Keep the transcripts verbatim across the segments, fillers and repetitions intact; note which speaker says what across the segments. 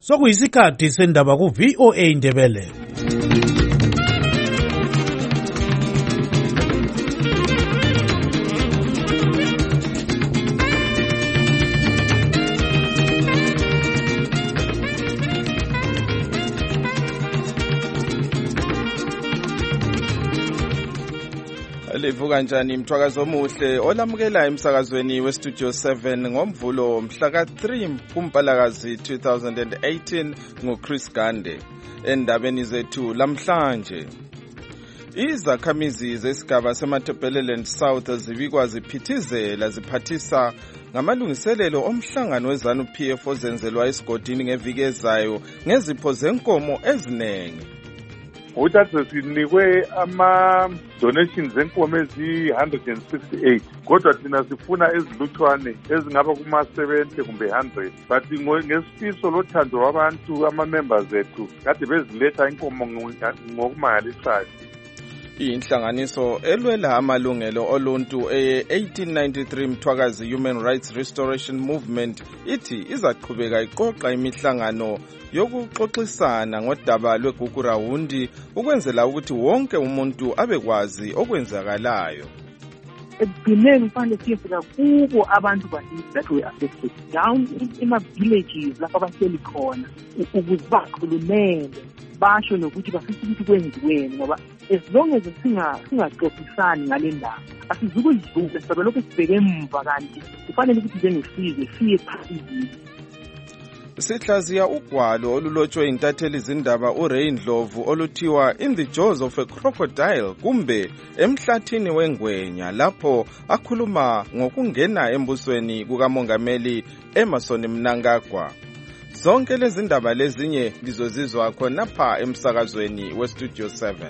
Speaker 1: Sokuyisikhathi sendaba ku V O A Indebele.
Speaker 2: Livuka njani mthwakazi omuhle olamukela emsakazweni we Studio seven ngomvulo mhla ka three kuMpalakazi two thousand eighteen nguChris Gande. Endabeni zethu lamhlanje, izakhamizi zesigaba seMatabeleland South zibikwa ziphithizela ziphathisa ngamalungiselelo omhlangano weZANU P F ozenzelwa esigodini ngeviki ezayo ngezipho zenkomo ezinengi.
Speaker 3: Uthathe sinikwe ama donations zenkomo ezi one hundred sixty-eight kodwa thina sifuna eziluthwane ezingaba kuma seventy kumbe one hundred, but ngesifiso lothando wabantu ama members ethu kade beziletha inkomo ngokumangalisayo.
Speaker 2: Inhlanganiso elwela amalungelo oluntu eye eighteen ninety-three Mthwakazi Human Rights Restoration Movement ithi izaqhubeka iqoqa imihlangano yokuxoxisana ngodaba lweGugurawundi ukwenzela ukuthi wonke umuntu abekwazi okwenzakalayo.
Speaker 4: Ekugcineni kufanele siyefika kubo abantu bakithi that were affected down ema-villages lapho abahleli khona ukuze bakhulumele basho nokuthi bafisa ukuthi kwenziweni, ngoba as long as singaxoxisani ngale ndaba asizukudlula sibe lokhu sibheke emva, kanti kufanele ukuthi njengesizwe siye phambili.
Speaker 2: Sihlaziya ugwalo olulotshwe intatheli izindaba uRay Ndlovu oluthiwa In the Jaws of a Crocodile, kumbe emhlathini wengwenya, lapho akhuluma ngokungena embusweni kukamongameli Emmerson Mnangagwa. Zonke lezi ndaba lezinye lizozizwa khonapha emsakazweni we Studio seven.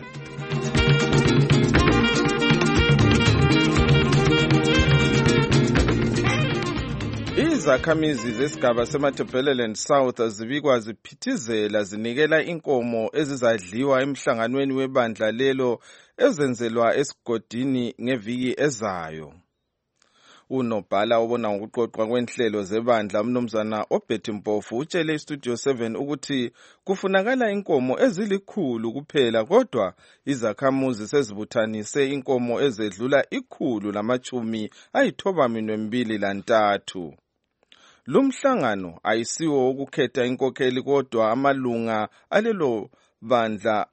Speaker 2: Izakhamizi zesigaba seMatabeleland South zibikwa ziphithizela zinikela inkomo ezizadliwa emhlanganweni webandla lelo ezenzelwa esigodini ngeviki ezayo. Unobhala obona ngokuqoqwa kwenhlelo zebandla umnumzana Obert Mpofu utshele iStudio seven ukuthi kufunakala inkomo ezilikhulu kuphela, kodwa izakhamuzi sezibuthanise inkomo ezedlula ikhulu lamachumi ayithobamini mbili lantathu. Lumhlangano ayisiwo ukukhetha inkokheli, kodwa amalunga alelo bandla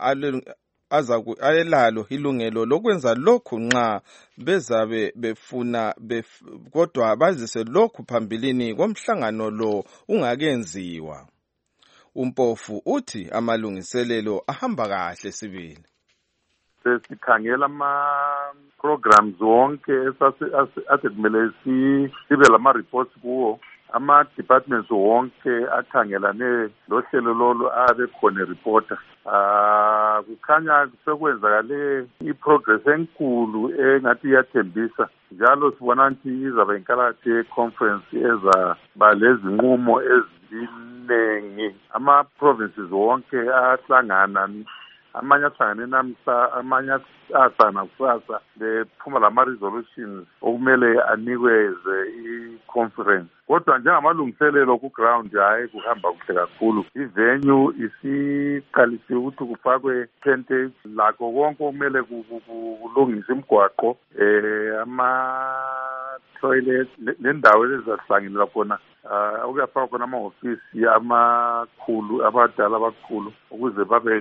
Speaker 2: alelalo ilungelo lokwenza lokhu nxa bezabe befuna bef, kodwa bazise lokhu phambilini komhlangano lo ungakenziwa. Umpofu uthi amalungiselelo ahamba kahle sibili.
Speaker 3: Sesikhangela ama programs wonke ase kumele sibe lama reports kuwo, ama departments wonke akhangelane lohlelo lolo abe khona reporter. Ah kukhanya sekwenzakale iprogress enkulu engathi iyathembisa, njalo sibona ukuthi izaba inkalakhe conference eza balezinqumo ezinengi. Ama provinces wonke ahlangana, amanye ahlangane namhla, amanye ahlangana kusasa, bephuma lama resolutions okumele anikweze i-conference. Kodwa njengamalungiselelo ku ground hayi kuhamba kuhle kakhulu. Ivenue isiqalisiwe ukuthi kufakwe tentage lakho konke okumele kulungisa imigwaqo, eh ama toilet lendawo ezahlangene khona, ah ukuyafaka khona ama-ofisi amakhulu abadala abakhulu ukuze babe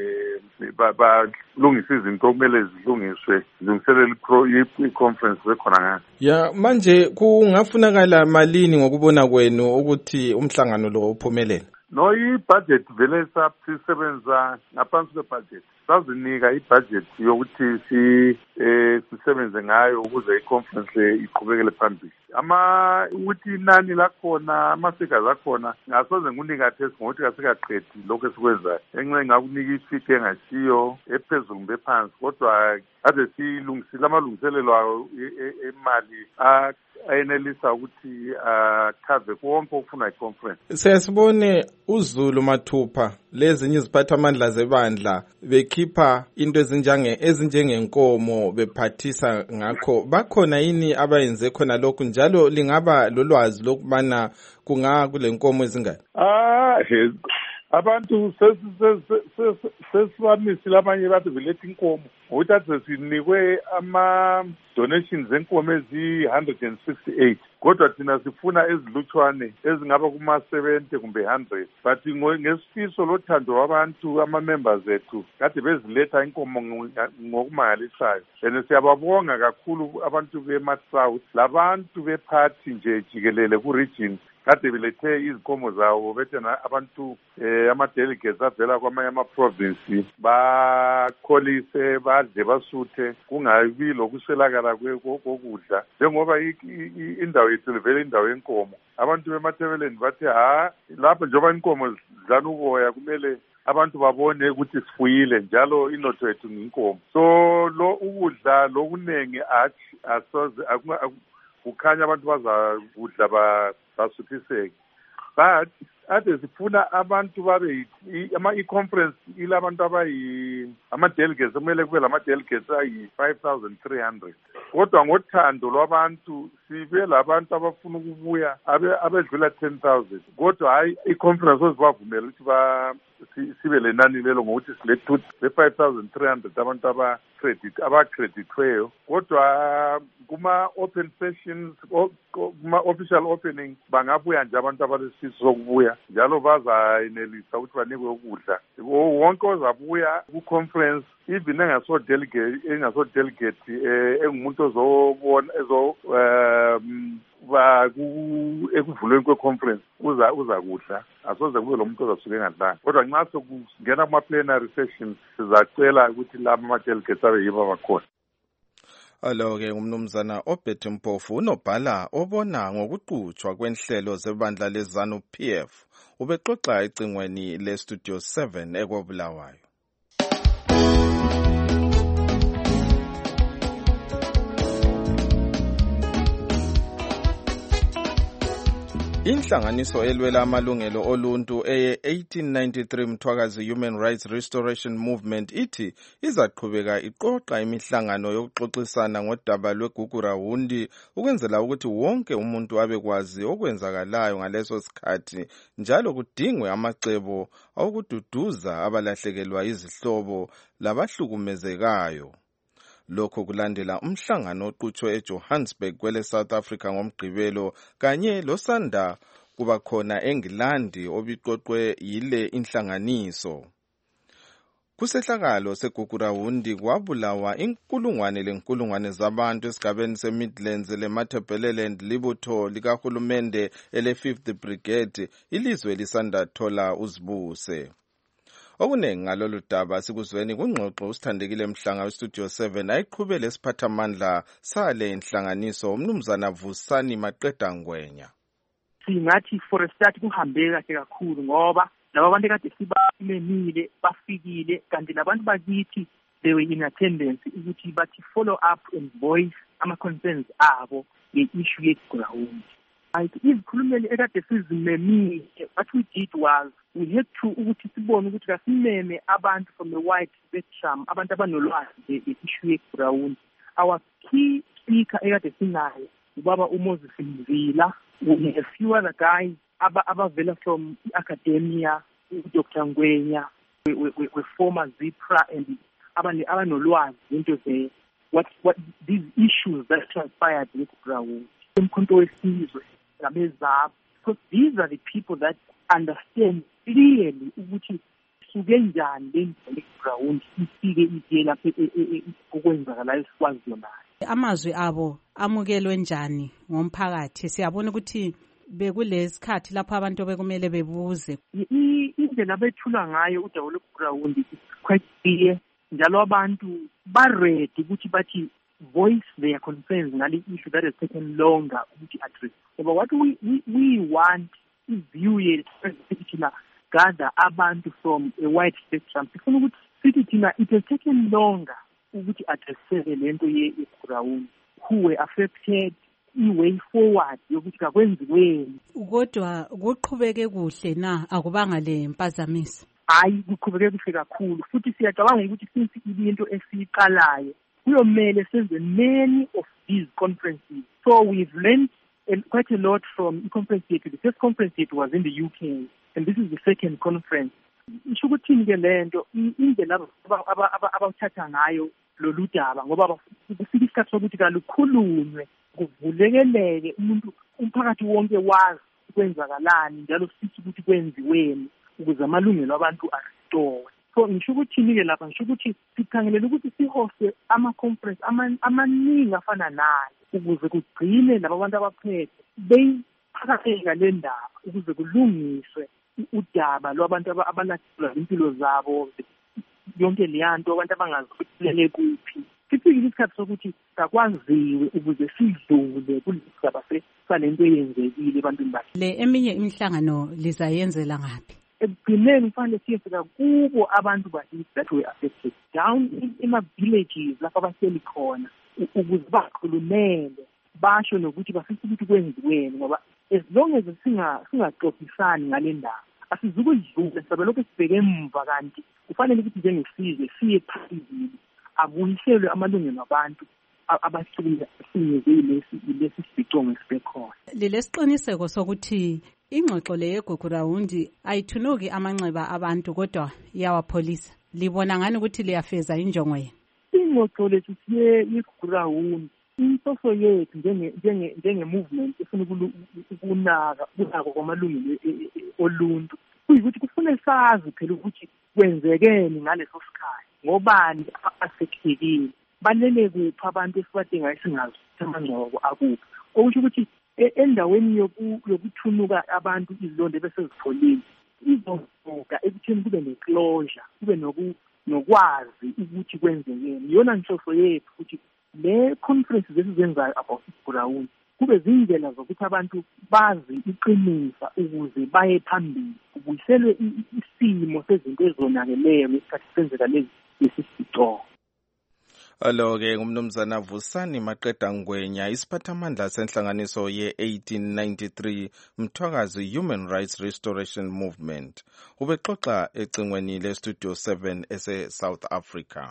Speaker 3: balungisa izinto okumele zilungiswe zilungiselele i-conference bekhona ngayo.
Speaker 2: Ya manje kungafunakala malini ngokubona kwenu ukuthi umhlangano lo uphumelele?
Speaker 3: No, i-budget vele sisebenza ngaphansi kwe-budget. Sazinika i-budget yokuthi si eh sisebenze ngayo ukuze i-conference iqhubekele phambili. Ama ukuthi inani lakhona, ama-figures akhona ngasoze ngunika test ngokuthi kasikaqedi lokho esikwenzayo. Enxe ngakunika ifigure engasiyo ephezulu kumbe phansi, kodwa ade silungisile amalungiselelo ayo emali ayenelisa ukuthi akhave konke okufuna i-conference.
Speaker 2: Siyasibone uZulu Mathupha lezinye iziphathamandla zebandla bekhipha into ezinjange ezinjengenkomo bephathisa ngakho. Bakhona yini abayenze khona lokhu njalo lingaba lolwazi lokubana kunga kule nkomo ezingane?
Speaker 3: Ah, abantu sesibamisile abanye bathi vilethe inkomo ukuthi athi sinikwe ama-donations enkomo eziyi-one hundred sixty-eight kodwa thina sifuna ezilutshwane ezingaba kuma-seventy kumbe one hundred but ngesifiso lothando wabantu ama-members ethu kade beziletha inkomo ngokumangalisayo and siyababonga kakhulu abantu be-South labantu bephathi nje jikelele ku-region kade belethe izinkomo zawo bethe abantu eh ama-delegates avela kwamanye ama-province bakholise badle basuthe kungabi lokuswelakala kokudla njengoba indawo yethu livele indawo yenkomo. Abantu bemathebeleni bathi ha lapho njengoba inkomo zidlana uboya kumele abantu babone ukuthi sifuyile njalo inotho yethu nginkomo. So lo ukudla lokunengi athi asoze kukhanya abantu bazakudla ba basuthiseke but ade sifuna abantu babe ama-e-conference ilabantu abayi ama-delegates kumele kube lama-delegates ayi-five thousand three hundred kodwa ngothando lwabantu sibe labantu abafuna ukubuya abedlula ten thousand kodwa hayi i-conference ozibavumela ukuthi sibe lenani lelo ngokuthi silethu le-five thousand three hundred abantu aba-credit aba-creditweyo kodwa kuma-open sessions kuma-official opening bangabuya nje abantu abalesifiso sokubuya njalo bazayenelisa ukuthi banikwe ukudla. Wonke ozabuya ku-conference even engaso-delegate engaso-delegate eh engumuntu ozobona ezo um ba ekuvulweni kwe-conference uza uza kudla asoze kube lo muntu ozasuke engadlanga kodwa nxa sokungena kuma-plenary sessions sizacela ukuthi laba ama-delegates abe yibo abakhona.
Speaker 2: Alo-ke umnumzana Obed Mpofu unobhala obona ngokuqhutshwa kwenhlelo zebandla leZanu P F ubexoxa ecingweni le-Studio seven ekobulawayo. Inhlanganiso elwela amalungelo oluntu eye eighteen ninety-three Mthwakazi Human Rights Restoration Movement ithi izaqhubeka iqoqa imihlangano yokuxoxisana ngodaba lweGugurawundi ukwenzela ukuthi wonke umuntu abekwazi okwenzakalayo ngaleso sikhathi njalo kudingwe amacebo okududuza abalahlekelwa izihlobo labahlukumezekayo. Lokho kulandela umhlangano oqhutshwe eJohannesburg kwele South Africa ngomgqibelo kanye losanda kuba khona eNgilandi obiqoqwe yile inhlanganiso. Kusehlakalo segugurawundi kwabulawa inkulungwane lenkulungwane zabantu esigabeni seMidlands leMatabeleland libutho likahulumende ele-fifth Brigade ilizwe lisanda thola uzibuse. Okunengi ngalolu daba sikuzweni kungxoxo usithandekile Mhlanga weStudio seven ayiqhubele isiphathamandla sale inhlanganiso umnumzana Vusani Maqeda Ngwenya.
Speaker 4: Singathi for a start kuhambe kahle kakhulu ngoba laba bantu kade sibalemile bafikile kanti labantu bakithi they were in attendance ukuthi bathi follow up and voice ama concerns abo nge-issue yeGugurawundi. Izikhulumeli ekade sizimemile what we did was we had to ukuthi sibone ukuthi kasimeme abantu from the white spectrum abantu abanolwazi nge-issue yeGugurawundi. Our key speaker ekade sinayo ubaba uMoses Mvila, we have a few other guys abavela from academia, Doctor Ngwenya, we, we, we former Zipra and abanolwazi into ze what what these issues that transpired with Gugurawundi. Umkhonto wesizwe ngabezabo because these are the people that understand clearly ukuthi suke njani le Gugurawundi ifike iye lapha okwenzakalayo sikwazi yona.
Speaker 5: Amazwi abo amukelwe njani ngomphakathi? Siyabona ukuthi bekulesikhathi lapho abantu bekumele bebuze
Speaker 4: indlela abethula ngayo udaba lweGugurawundi is quite clear njalo abantu ba-ready ukuthi bathi voice their concerns ngale issue that has taken longer ukuthi address. But what we we, we want is view thina gather abantu from a wide spectrum sifuna ukuthi sithi thina it has taken longer ukuthi addresseke lento yeGugurawundi, who were affected, i-way forward yokuthi kakwenziweni.
Speaker 5: Kodwa kuqhubeke kuhle na akubanga le mpazamiso?
Speaker 4: Hayi, kuqhubeke kuhle kakhulu futhi siyacabanga ukuthi since ibinto esiqalayo kuyomele senze many of these conferences. So we've learned quite a lot from the conference here. The first conference here was in the U K, and this is the second conference. Isho ukuthini ke lento indlela abathatha ngayo lolu daba ngoba kufika isikhathi sokuthi kalukhulunywe kuvulekeleke umuntu umphakathi wonke wazi kwenzakalani njalo sithi ukuthi kwenziweni ukuze amalungelo abantu arestore. So ngisho ukuthini ke lapha ngisho ukuthi sikhangelela ukuthi sihoste ama-conference amaningi afana nayo ukuze kugcine laba bantu abaphethe beyiphakazeka le ndaba ukuze kulungiswe udaba lwabantu abalahlekelwa impilo zabo yonke leyanto abantu abangazifihlele kuphi. Sifikile isikhathi sokuthi sakwaziwe ukuze sidlule kulesigaba salento eyenzekile ebantwini bakhe.
Speaker 5: Le eminye imihlangano lizayenzela ngaphi?
Speaker 4: Ekugcineni kufanele siyefika kubo abantu bakithi that were affected down ema-villages lapho abahleli khona ukuze bakhulumele basho nokuthi bafisa ukuthi kwenziweni ngoba as long as singaxoxisani ngale ndaba asizukudlula sizabe lokhu sibheke emva kanti kufanele ukuthi njengesizwe siye phambili abuyiselwe amalungelo abantu abahlukunyezekile lesi sicongo esibekhona.
Speaker 5: Lilesiqiniseko sokuthi ingxoxo le yeGugurawundi ayithunuki amanxeba abantu kodwa iyawapholisa. Libona ngani ukuthi liyafeza injongo yenu?
Speaker 4: Ingxoxo lethu yeGugurawundi inhloso yethu njenge-movement efuna ukunaka kunako kwamalungelo oluntu kuyikuthi kufanele sazi phela ukuthi kwenzekeni ngaleso sikhathi ngobani asekhekile balele kuphi abantu esibadingayo singazi amangcwabo akuphi. Okusho ukuthi endaweni yokuthunuka abantu izilonda bese zipholile izovuka ekutheni kube ne-closure kube nokwazi ukuthi kwenzekeni. Iyona nhloso yethu ukuthi le conference zesizenzayo about iGugurawundi kube zindlela zokuthi abantu bazi iqinisa ukuze baye phambili kubuyiselwe isimo sezinto ezonakeleyo ngesikhathi senzeka lezi lesisico.
Speaker 2: Alo-ke ngumnumzana Vusani Maqeda Ngwenya, isiphathamandla senhlanganiso ye-eighteen ninety-three Mthwakazi Human Rights Restoration Movement. Ubexoxa ecingweni le-Studio seven ese-South Africa.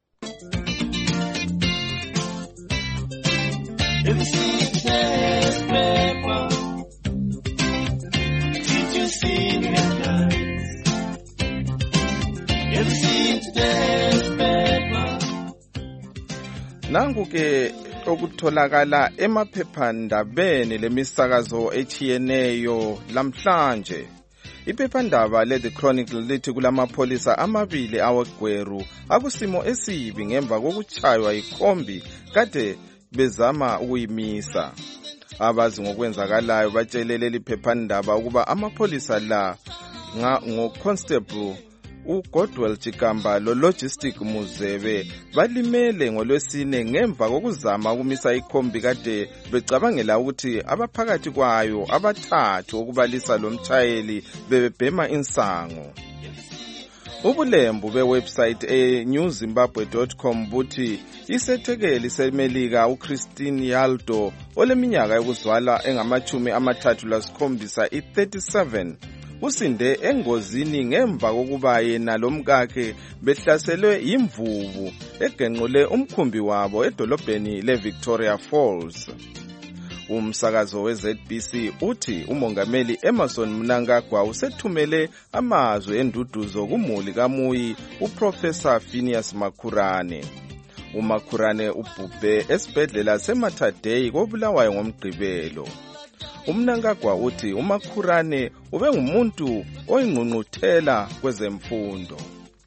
Speaker 2: Nangu-ke okutholakala emaphephandabeni lemisakazo echiyeneyo lamhlanje. Iphephandaba le-The Chronicle lithi kulamapholisa amabili awegweru akusimo esibi ngemva kokuchaywa ikhombi kade bezama ukuyimisa. Abazi ngokwenzakalayo batshelele liphephandaba ukuba amapholisa la ngo-Constable uGodwell Chikamba lo-Logistic Muzebe balimele ngolwesine ngemva kokuzama ukumisa ikhombi kade becabangela ukuthi abaphakathi kwayo abathathu okubalisa lo mtshayeli bebebhema insango. Ubulembu be-website e-new zimbabwe dot com buthi isethekeli semelika uChristine Yaldo oleminyaka yokuzalwa engamachumi amathathu lasikhombisa i-thirty-seven usinde engozini ngemva kokuba yena lomkakhe behlaselwe imvubu egenqule umkhumbi wabo edolobheni leVictoria Falls. Umsakazo we-Z B C uthi umongameli Emmerson Mnangagwa usethumele amazwi enduduzo kumuli kaMuyi uProfessor Phineas Makhurane. uMakhurane ubhubhe esibhedlela seMatadei koBulawayo ngomgqibelo. Umnangagwa uthi uMakhurane ube ngumuntu oyingqungquthela kwezemfundo.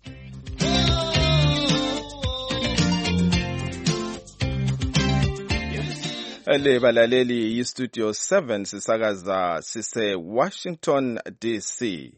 Speaker 2: Ele balaleli yi-Studio seven sisakaza sise Washington D C.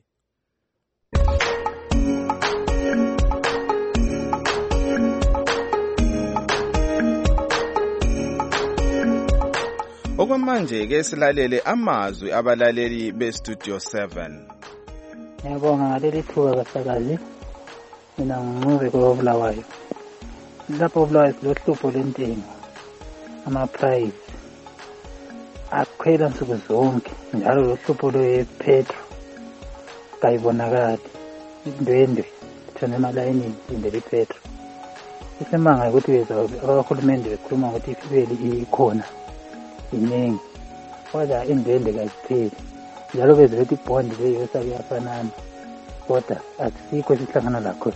Speaker 2: Okwamanje ke silalele amazwi abalaleli be-Studio seven.
Speaker 6: Ngiyabonga ngaleli thuba kasakazi. Mina ngingube koBulawayo. Lapho koBulawayo silohlupho lentengo. Ama-price akhwela nsuku zonke njalo lo hlupho lwe-petro kayibonakali indwendwe thona emalayinini indlela ipetro isemanga ukuthi abahulumende bekhuluma ukuthi ifibeli ikhona iningi kodwa indwendwe kayipheli njalo beze bethi ibhondi leyo esake yafanana kodwa akusikho esihlangana lakho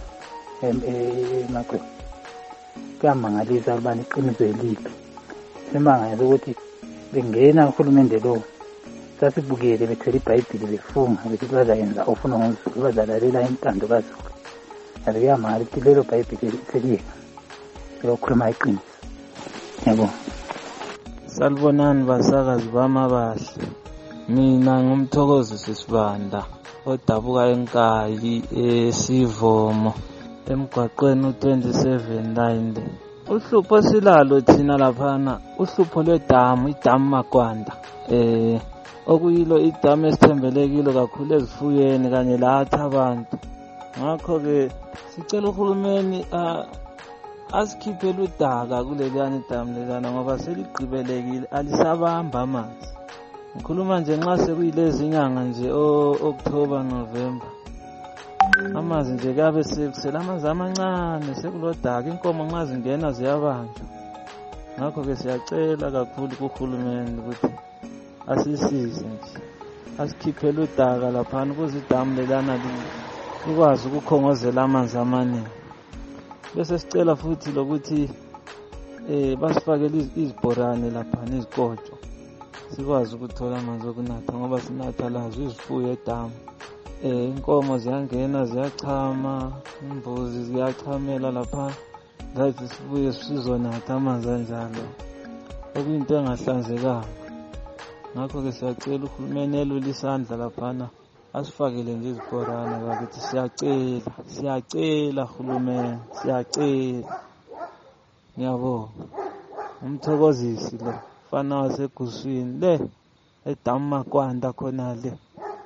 Speaker 6: emakwe kuyamangalisa ukubana iqiniso elibi semanga ukuthi bengena uhulumende lo sasibukele bethwele ibhayibhili befunga bethi bazayenza ofuna ngozulu bazalalela intando kaZulu alo kuyamangala ukuthi lelo bhayibhili seliyeka lokhuluma iqiniso. Yebo.
Speaker 7: Salibonani basakazi bamabahle. Mina ngumthokozi Sisibanda odabuka eNkayi eSivomo emgwaqweni u twenty-seven nine. Uhlupho silalo thina laphana uhlupho lwedamu idamu Magwanda eh okuyilo idamu esithembelekile kakhulu ezifuyeni kanye lathi abantu. Ngakho ke sicela uhulumeni asikhiphele udaka kuleliyana idamu lelana ngoba seligqibelekile alisabamba amanzi. Ngikhuluma nje nxa sekuyilezi inyanga nje October November. Amanzi nje kabe sekusela amanzi amancane sekulodaka inkomo nxa zingena ziyabanjwa. Ngakho ke siyacela kakhulu kuhulumeni ukuthi asisize nje asikhiphele udaka lapha ukuze idamu lelana likwazi ukukhongozela amanzi amaningi. Bese sicela futhi lokuthi eh basifakele izibhorane lapha nezikotsho sikwazi ukuthola amanzi okunatha ngoba sinatha lazo izifuyo edamu. Eh inkomo ziyangena ziyachama, imbuzi ziyachamela lapha ngathi sibuye sizonatha amanzi anjalo. Okuyinto engahlanzekanga. Ngakho ke siyacela uhulumeni elule isandla laphana asifakele nje izibhorane bakithi siyacela siyacela uhulumeni siyacela. Ngiyabonga umthokozisi lo fana waseguswini le edamu Magwanda khona le.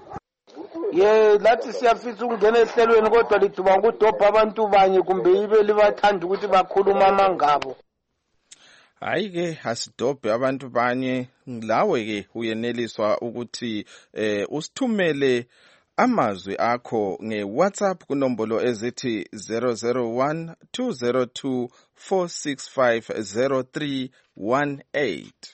Speaker 8: Ye lathi siyafisa ukungena ehlelweni kodwa liduba ngudobha abantu banye kumbe ibe libathanda ukuthi bakhuluma amangabo.
Speaker 2: Hayi ke asidobhe abantu banye lawe ke uyeneliswa ukuthi eh usithumele amazwi akho ngeWhatsApp kunombolo ezithi zero zero one two zero two four six five zero three one eight.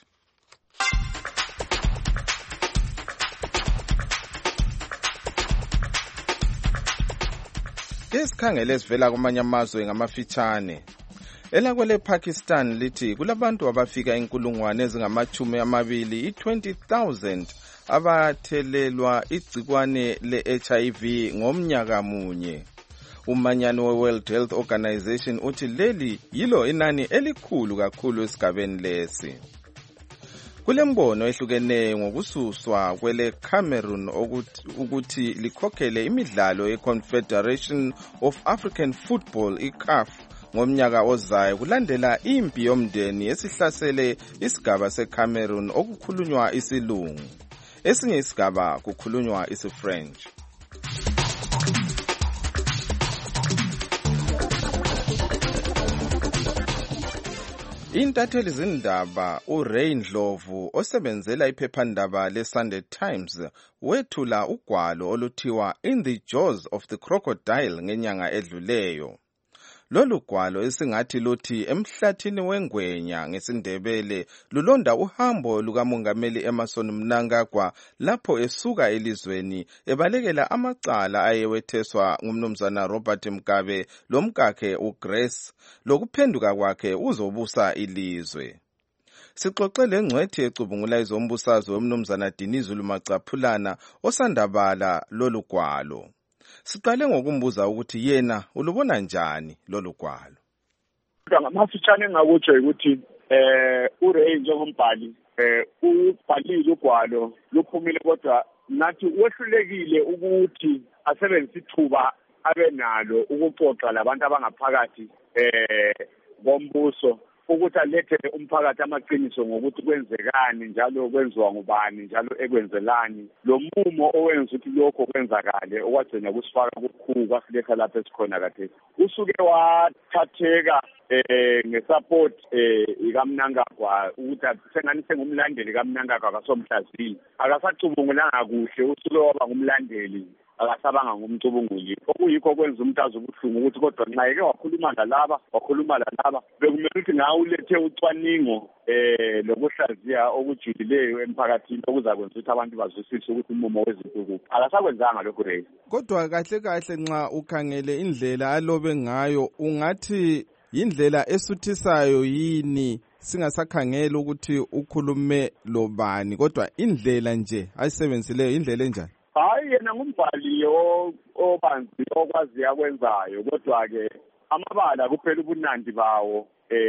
Speaker 2: Isikhangele sivela kumanye amazwe ngamafitshane. Elakwele Pakistan lithi kulabantu abafika inkulungwane ezingamachumi amabili i-twenty thousand abathelelwa igcikwane le-H I V ngomnyaka munye. Umanyano we-World Health Organization uthi leli yilo inani elikhulu kakhulu esigabeni lesi. Kulembono ehlukeneyo ngokususwa kwele Cameroon ukuthi likhokhele imidlalo ye-Confederation of African Football i-C A F ngomnyaka ozayo kulandela impi yomndeni esihlasele isigaba seCameroon okukhulunywa isilungu. Esinye isigaba kukhulunywa isiFrench. Intatheli zindaba uRay Ndlovu osebenzela iphephandaba leSunday Times wethula ugwalo oluthiwa In the Jaws of the Crocodile ngenyanga edluleyo. Lolu gwalo esingathi luthi emhlathini wengwenya ngesindebele lulonda uhambo lukamongameli Emmerson Mnangagwa lapho esuka elizweni ebalekela amacala ayewetheswa ngumnumzana Robert Mugabe lomkakhe uGrace lokuphenduka kwakhe uzobusa ilizwe. Sixoxele ngcwethi ecubungula izombusazwe umnumzana Dinizulu Macaphulana osandabala lolu gwalo. Siqale ngokumbuza ukuthi yena ulubona njani lolu gwalo.
Speaker 3: Ngamafitshane engakutsho ukuthi eh uRay njengombhali eh ubhalile ugwalo luphumile kodwa nathi wehlulekile ukuthi asebenzise ithuba abenalo ukuxoxa labantu abangaphakathi eh bombuso
Speaker 9: ukuthi alethele umphakathi amaqiniso ngokuthi kwenzekani njalo kwenziwa ngubani njalo ekwenzelani lo mumo owenza ukuthi lokho kwenzakale okwagcina kusifaka kukhulu kwasiletha lapha esikhona kade usuke wathatheka eh ngesupport eh ikaMnangagwa ukuthi sengani sengumlandeli kaMnangagwa akasomhlaziyi akasacubungulanga kuhle usuke waba ngumlandeli akasabanga ngumcubunguli okuyikho kwenza umuntu azobuhlungu ukuthi kodwa nxa eke wakhuluma nalaba wakhuluma nalaba bekumele ukuthi ngawe ulethe ucwaningo eh lokuhlaziya okujulileyo emphakathini okuzakwenza ukuthi abantu bazwisise ukuthi umumo wezinto kuphi akasakwenzanga lokho rey
Speaker 2: kodwa kahle kahle nxa ukhangele indlela alobe ngayo ungathi indlela esuthisayo yini singasakhangela ukuthi ukhulume lobani kodwa indlela nje ayisebenzisileyo indlela enjani
Speaker 9: hayi yena ngumbhali obanzi okwazi akwenzayo kodwa ke amabala kuphela ubunandi bawo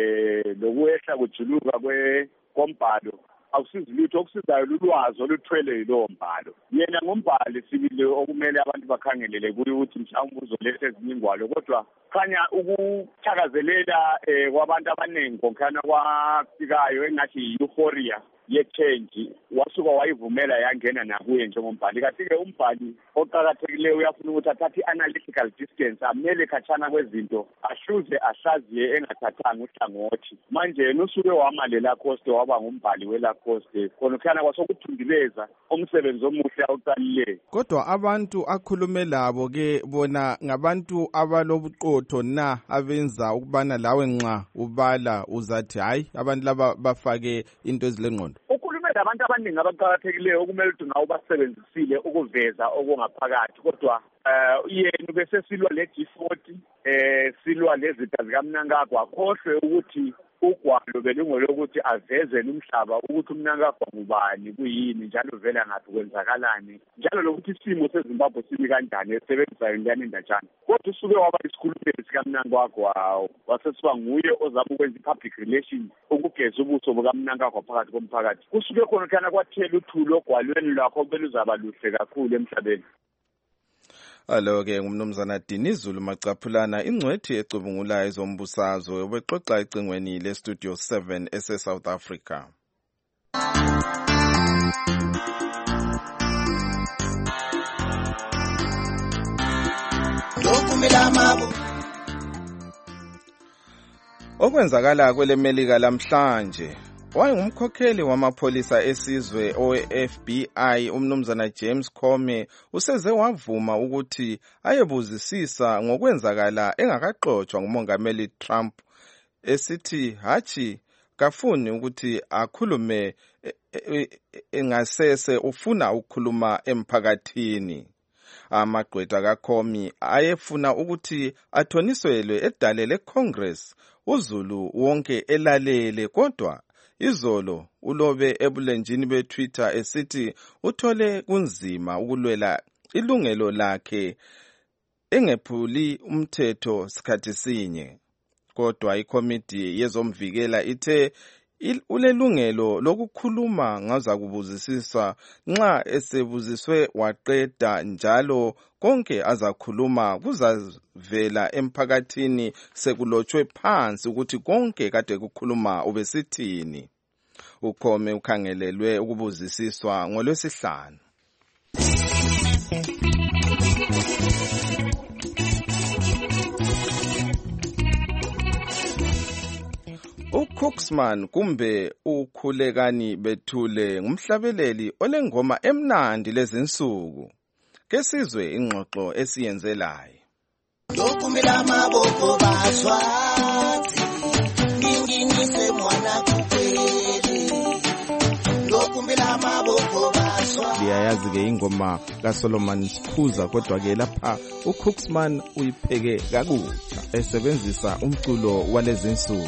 Speaker 9: eh lokwehla kujuluka kwe kombhalo awusizi lutho okusizayo lulwazi oluthwele yilowo mbhalo yena ngumbhali sibili okumele abantu bakhangelele kuye ukuthi mhlawumbe uzoletha ezinye ingwalo kodwa khanya ukuthakazelela eh kwabantu abaningi ngokhana kwafikayo engathi euphoria ye-change wasuka wayivumela yangena nakuye njengombhali kanti-ke umbhali oqakathekileyo uyafuna ukuthi athathe i-analytical distance amele khatshana kwezinto ahluze ahlaziye engathathanga uhlangothi manje yena usuke wamalela Coste waba ngumbhali wela Coste khonokhana kwasokuthundubeza umsebenzi omuhle awuqalileyo
Speaker 2: kodwa abantu akhulume labo ke bona ngabantu abalobuqotho na abenza ukubana lawe nxa ubala uzathi hayi abantu laba bafake into ezilengqondo
Speaker 9: abantu abaningi abaqakathekileyo okumele ukuthi ngawo basebenzisile ukuveza okungaphakathi kodwa eh yena bese silwa le G forty eh silwa lezitha zikaMnangagwa khohlwe ukuthi ugwalo belungolokuthi avezele umhlaba ukuthi uMnangagwa ngubani kuyini njalo vela ngathi kwenzakalani njalo lokuthi isimo seZimbabwe simi kanjani esebenzayo ndani ndatshana kodwa usuke waba isikhulumeli sikaMnangagwa wasesiba nguye ozama ukwenza public relations ukugeza ubuso bukaMnangagwa phakathi komphakathi kusuke khona kana kwathela uthulo ogwalweni lwakho beluzaba luhle kakhulu emhlabeni.
Speaker 2: Alo-ke ngumnumzana Dinizulu Macaphulana ingcwethi ecubungulayo ezombusazwe obexoxa ecingweni le-Studio seven ese-South Africa. Okwenzakala kwele Melika lamhlanje wayengumkhokheli wamapholisa esizwe owe-F B I umnumzana James Comey useze wavuma ukuthi ayebuzisisa ngokwenzakala engakaxotshwa ngumongameli Trump esithi hachi kafuni ukuthi akhulume engasese ufuna ukukhuluma emphakathini. Amagqwetha kaComey ayefuna ukuthi athoniselwe edale leCongress uzulu wonke elalele kodwa izolo ulobe ebulenjini beTwitter esithi uthole kunzima ukulwela ilungelo lakhe engephuli umthetho sikhathi sinye kodwa ikomiti yezomvikela ithe ulelungelo lokukhuluma ngaza kubuzisisa nxa esebuziswe waqeda njalo konke azakhuluma kuzavela emphakathini sekulotshwe phansi ukuthi konke kade kukhuluma ubesithini. uComey ukhangelelwe ukubuzisiswa ngolwesihlanu. uCooksman kumbe ukhulekani bethule ngumhlabeleli olengoma emnandi lezinsuku kesizwe ingxoxo esiyenzelayo.
Speaker 10: Lokumela maboko baswazi nginginise mwana kupheli lokumela maboko baswazi
Speaker 2: liyayazi ke ingoma kaSolomon Sphuza kodwa ke lapha uCooksman uyipheke kakutsha esebenzisa umculo walezinsuku.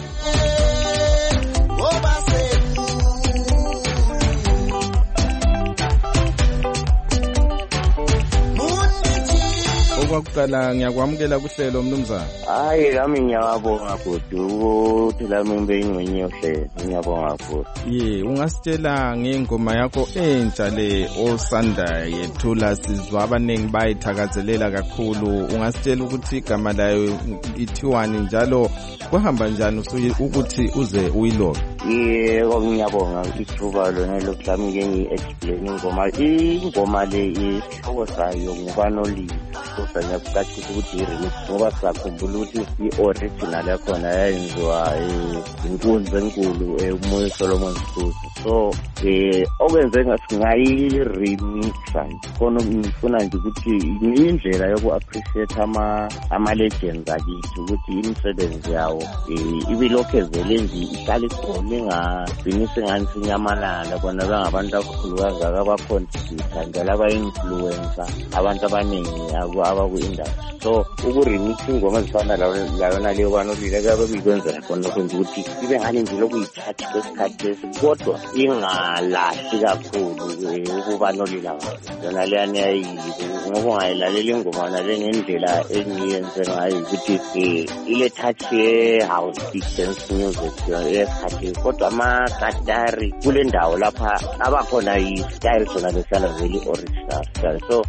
Speaker 2: okwakuqala ngiyakwamukela kuhlelo mnumzana.
Speaker 11: Hayi lami ngiyabonga futhi ukuthi lami ngibe ingcenye yohlelo ngiyabonga futhi.
Speaker 2: Ye ungasitshela ngengoma yakho entsha le osanda yethula sizwa abaningi bayithakazelela kakhulu. Ungasitshela ukuthi igama layo ithiwani njalo kuhamba njani ukuthi uze uyilobe?
Speaker 11: Yebo ngiyabonga ithuba lona lokuhlami ke ngi-explain ingoma. Ingoma le isihloko sayo ngubani olile. Kusanya kucaci ukuthi i-remix ngoba sakhumbula ukuthi i-original yakhona yayenziwa inkundla enkulu uMoyo Solomon Studio. So eh okwenze ngasingayi-remixa khona ngifuna nje ukuthi indlela yoku-appreciate ama ama-legends akithi ukuthi imisebenzi yawo ibe lokhovele nje ihlale khona ingagcini sengani sinyamalala bona bangabantu abakhulukazi abacontributor njalo aba-influencer abantu abaningi abaku-industry. So uku-remix ingoma ezifana layona leyo banolile kabe kuyikwenzela khona kwenza ukuthi ibe ngani nje lokuyithatha kwesikhathi lesi kodwa ingalahli kakhulu ukuba nolila yona leyana yayibo ngoba ungayilalela ingoma nale ngendlela engiyenze ngayo ukuthi ile touch ye-house beat dance music yesikhathi kodwa amakatari kule ndawo lapha abakhona i-style sona lesana vele original style. So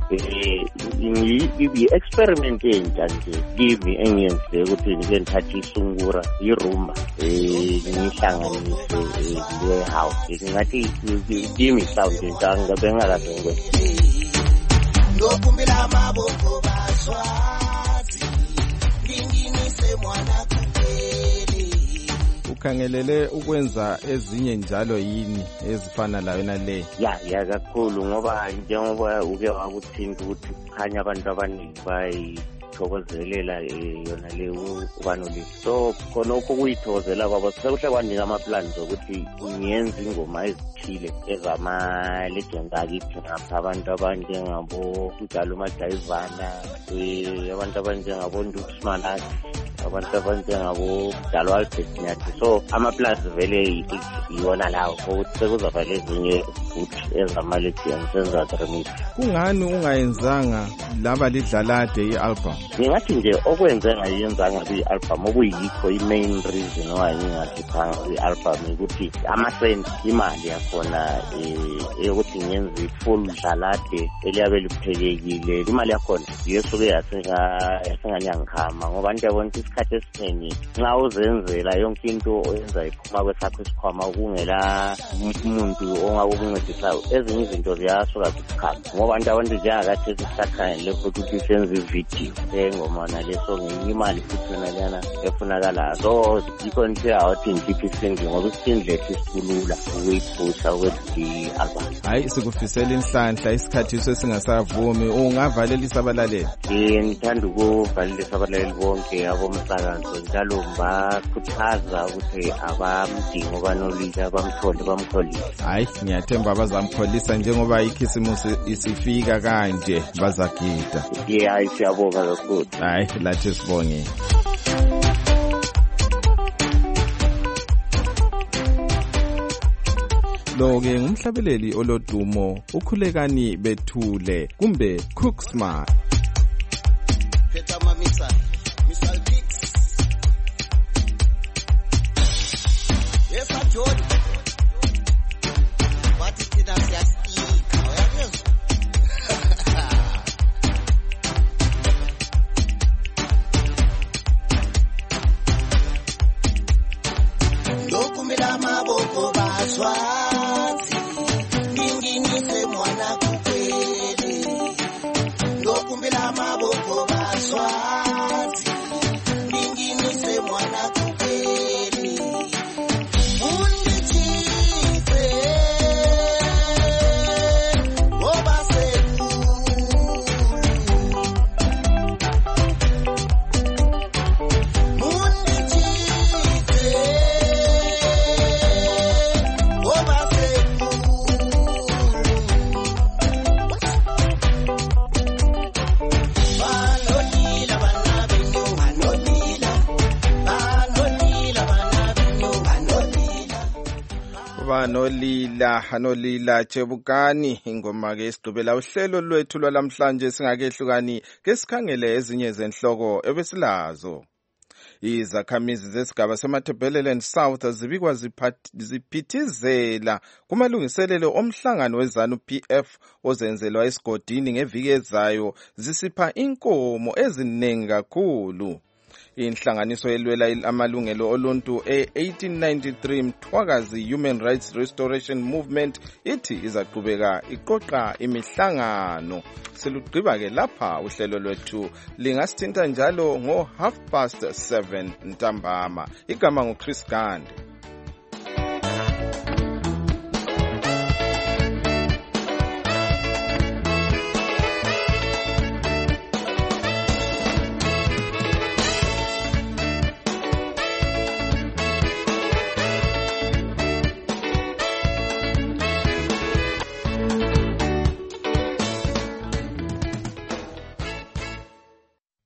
Speaker 11: i-experiment entsha nje kimi engiyenzile ukuthi ngike ngithathe isungura irumba ngihlanganise le-house ngathi kimi sound njanga bengakaze ngikwenze.
Speaker 10: Ndokumbila amaboko baswazi linginise mwana kupheli.
Speaker 2: Ukhangelele ukwenza ezinye njalo yini ezifana la yona le?
Speaker 11: Ya ya kakhulu ngoba njengoba uke wakuthinta ukuthi khanya abantu abaningi bayi thokozelela yona le ubanoli. So khonokho kuyithozela kwabo sekuhle kwanika ama-plans ukuthi ngiyenze ingoma ezithile ezama-legends akithi ngapha abantu abanjengabo Mdalo Madayivana, abantu abanjengabo Ndukusimanati, abantu abanjengabo Mdalo Albert Nyathi. So ama-plans vele yona lawo ukuthi sekuzaba lezinye futhi ezama-legends ezaziremix.
Speaker 2: Kungani ungayenzanga laba lidlalade i-album?
Speaker 11: Ngingathi nje okwenze ngayenzanga kwi-album okuyikho i-main reason why ngingakhiphanga kwi-album ukuthi amasenti imali yakhona eyokuthi ngenze i-full dlalade eliyabe liphekekile imali yakhona yesuke yasenganyangikhama ngoba ndiyabona ukuthi isikhathi esiningi nxa uzenzela yonke into oyenza iphuma kwesakho isikhwama kungela umuntu ongakuncedisayo ezinye izinto ziyasuka zikhama ngoba ndiyabona njengakathi sisakhangele ukuthi senze ividiyo engoma naleso ngenye imali futhi yona lana efunakala. So yikho nje awuthi ngikhiphe isingili ngoba isingili lethi sikulula ukuyiphusha ukuthi album.
Speaker 2: Hayi sikufisela inhlanhla isikhathi sesingasavumi ungavalela isabalaleli.
Speaker 11: Eh ngithanda ukuvalelisa abalaleli bonke abomsakazo njalo bakhuthaza ukuthi abamdingo banolile abamthole bamkholise.
Speaker 2: Hayi ngiyathemba bazamkholisa njengoba ikhisimusi isifika kanje bazagida.
Speaker 11: Yeah hayi siyabonga kakhulu.
Speaker 2: Hayi lathi sibonge. Lo-ke ngumhlabeleli olodumo ukhulekani Bethule kumbe Cooksmart.
Speaker 10: Phetha mamisa Misal Kicks. Yes ajoni. Wathi thina siyasika uyabuzwa. Ndokumbila amaboko baswazi linginise mwana kupheli. Ndokumbila amaboko baswazi linginise mwana kupheli. Undi
Speaker 2: Nolila Nolila Chebukani ingoma ke sigqibela uhlelo lwethu lwalamhlanje singakehlukani ke sikhangele ezinye zenhloko ebesilazo. Izakhamizi zesigaba seMatabeleland South zibikwa ziphithizela kumalungiselelo omhlangano weZANU P F ozenzelwa esigodini ngeviki ezayo zisipha inkomo eziningi kakhulu. Inhlanganiso elwela amalungelo oluntu e-eighteen ninety-three Mthwakazi Human Rights Restoration Movement ithi izaqhubeka iqoqa imihlangano. Selugqiba ke lapha uhlelo lwethu lingasithinta njalo ngo half past seven ntambama. Igama nguChris Gande.